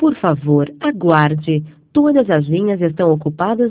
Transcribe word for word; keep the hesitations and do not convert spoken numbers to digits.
Por favor, aguarde. Todas as linhas estão ocupadas